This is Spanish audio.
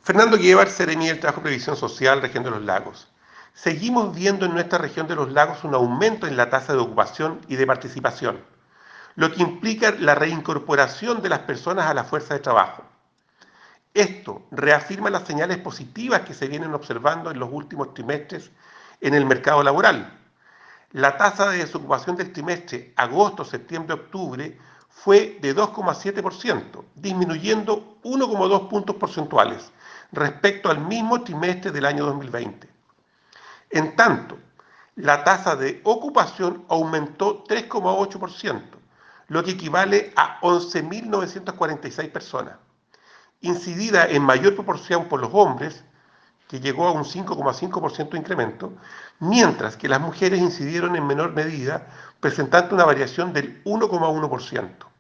Fernando Guíbar, Seremi del Trabajo y Previsión Social, región de los lagos. Seguimos viendo en nuestra región de los lagos un aumento en la tasa de ocupación y de participación, lo que implica la reincorporación de las personas a la fuerza de trabajo. Esto reafirma las señales positivas que se vienen observando en los últimos trimestres en el mercado laboral. La tasa de desocupación del trimestre agosto, septiembre, octubre fue de 2,7%, disminuyendo 1,2 puntos porcentuales respecto al mismo trimestre del año 2020. En tanto, la tasa de ocupación aumentó 3,8%, lo que equivale a 11.946 personas, incidida en mayor proporción por los hombres, que llegó a un 5,5% de incremento, mientras que las mujeres incidieron en menor medida, presentando una variación del 1,1%.